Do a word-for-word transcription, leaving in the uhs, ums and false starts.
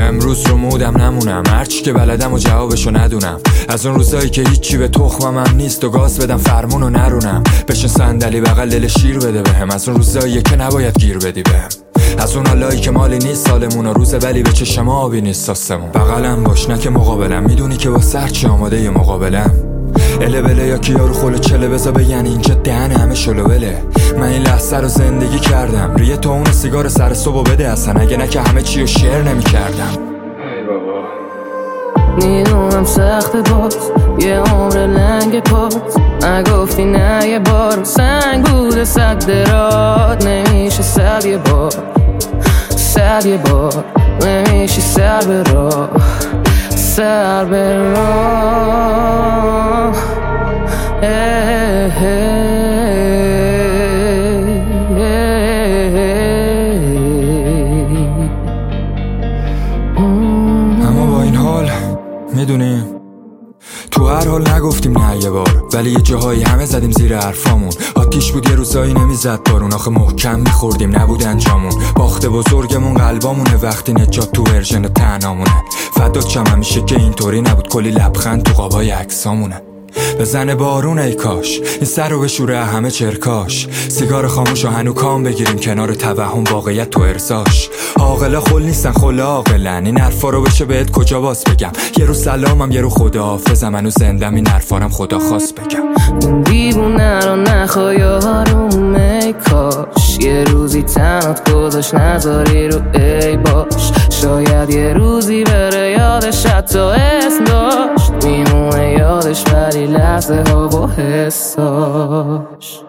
امروز رو مودم نمونم، هرچی که بلدم و جوابشو ندونم. از اون روزایی که هیچی به تخمم هم نیست و گاز بدم فرمونو نرونم. بشین صندلی بغل دل شیر بده بهم. از اون روزایی که نباید گیر بدی بهم. از اون حالایی که مالی نیست سالمون و روزه ولی به چشم آبی نیست آسمون. بغلم باش نه که مقابلم، میدونی که با سرچی آماده ی مقابلم. اله بله یا که یارو خلو چله بزا بگن اینجا دهن همه شلوله. من این لحظه رو زندگی کردم، ریه تا اون سیگار سر صبح بده اصلا، اگه نه که همه چی رو شعر نمی کردم. میدونم سخت باز یه عمر لنگ پات، نگفتی نه یه بار سنگ بوده صد درات. نمیشه صد یه بار صد یه بار نمیشه سر به راه سر به راه. اما با این حال میدونیم تو هر حال نگفتیم نه یه بار، ولی یه جاهایی همه زدیم زیر حرفامون. آتیش بود یه روزایی نمیزد بارون، آخه محکم میخوردیم نبود انجامون. باخت بزرگمون قلبامونه وقتی نجات تو ورژن تنهامونه. فدات شم همیشه که اینطوری نبود، کلی لبخند تو قابای عکسامونه. بزنه بارون ای کاش این سر رو بشوره همه چرکاش. سیگار خاموش و هنو کام بگیریم کنار توهم واقعیت تو ارزاش. عاقلا خل نیستن خل عاقلن، این حرفا رو بشه بهت کجا باز بگم. یه رو سلامم یه رو خداحافظم، هنو زندم این حرفارم خدا خواست بگم. دیوونه رو نخوا یارم ای کاش یه روزی تنت گذاشت نذاری رو ای باش. شاید یه روزی بره یادش حتی اسم داشت، میمونه یادش ولی لحظه ها و حساش.